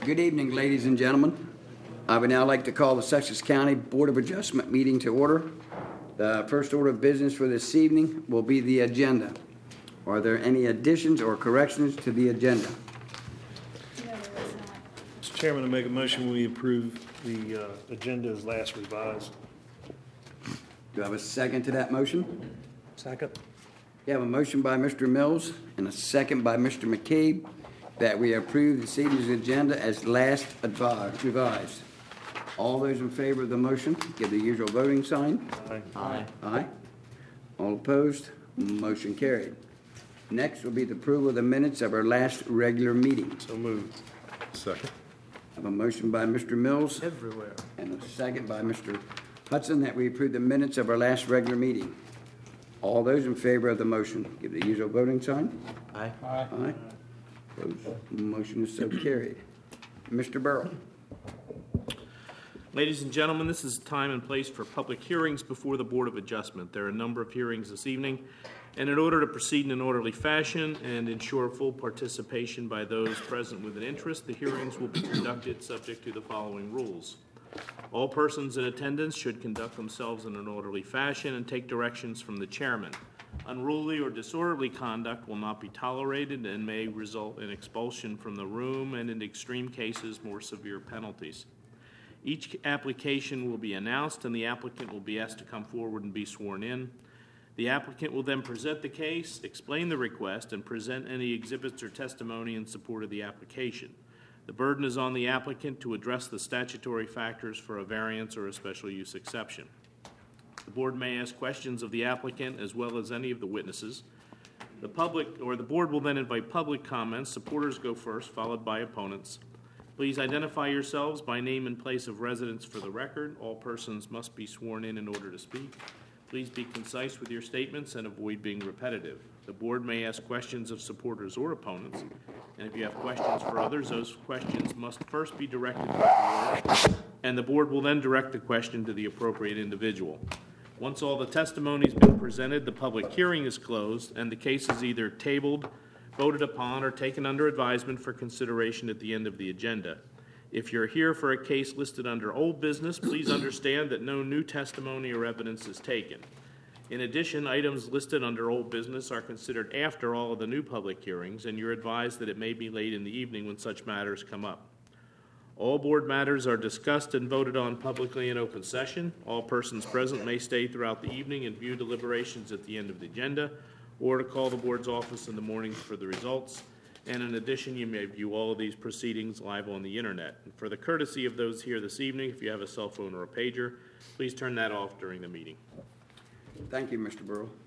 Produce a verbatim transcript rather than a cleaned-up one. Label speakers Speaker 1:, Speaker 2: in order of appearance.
Speaker 1: Good evening, ladies and gentlemen. I would now like to call the Sussex County Board of Adjustment meeting to order. The first order of business for this evening will be the agenda. Are there any additions or corrections to the agenda?
Speaker 2: Mister Chairman, I make a motion we approve the uh, agenda as last revised.
Speaker 1: Do I have a second to that motion?
Speaker 2: Second.
Speaker 1: We have a motion by Mister Mills and a second by Mister McCabe that we approve this evening's agenda as last advised, revised. All those in favor of the motion, give the usual voting sign.
Speaker 2: Aye.
Speaker 1: Aye. Aye. All opposed? Motion carried. Next will be the approval of the minutes of our last regular meeting.
Speaker 2: So moved.
Speaker 3: Second.
Speaker 1: I have a motion by Mister Mills
Speaker 2: Everywhere.
Speaker 1: and a second by Mister Hudson that we approve the minutes of our last regular meeting. All those in favor of the motion, give the usual voting sign.
Speaker 2: Aye.
Speaker 1: Aye. Opposed? Motion is so carried. Mister Burrow.
Speaker 4: Ladies and gentlemen, this is time and place for public hearings before the Board of Adjustment. There are a number of hearings this evening, and in order to proceed in an orderly fashion and ensure full participation by those present with an interest, the hearings will be conducted subject to the following rules. All persons in attendance should conduct themselves in an orderly fashion and take directions from the chairman. Unruly or disorderly conduct will not be tolerated and may result in expulsion from the room and, in extreme cases, more severe penalties. Each application will be announced, and the applicant will be asked to come forward and be sworn in. The applicant will then present the case, explain the request, and present any exhibits or testimony in support of the application. The burden is on the applicant to address the statutory factors for a variance or a special use exception. The board may ask questions of the applicant as well as any of the witnesses. The public or the board will then invite public comments. Supporters go first, followed by opponents. Please identify yourselves by name and place of residence for the record. All persons must be sworn in in order to speak. Please be concise with your statements and avoid being repetitive. The board may ask questions of supporters or opponents, and if you have questions for others, those questions must first be directed to the board, and the board will then direct the question to the appropriate individual. Once all the testimony has been presented, the public hearing is closed, and the case is either tabled, voted upon, or taken under advisement for consideration at the end of the agenda. If you're here for a case listed under old business, please understand that no new testimony or evidence is taken. In addition, items listed under old business are considered after all of the new public hearings, and you're advised that it may be late in the evening when such matters come up. All board matters are discussed and voted on publicly in open session. All persons present may stay throughout the evening and view deliberations at the end of the agenda, or to call the board's office in the mornings for the results. And in addition, you may view all of these proceedings live on the internet. And for the courtesy of those here this evening, if you have a cell phone or a pager, please turn that off during the meeting.
Speaker 1: Thank you, Mister Burrow.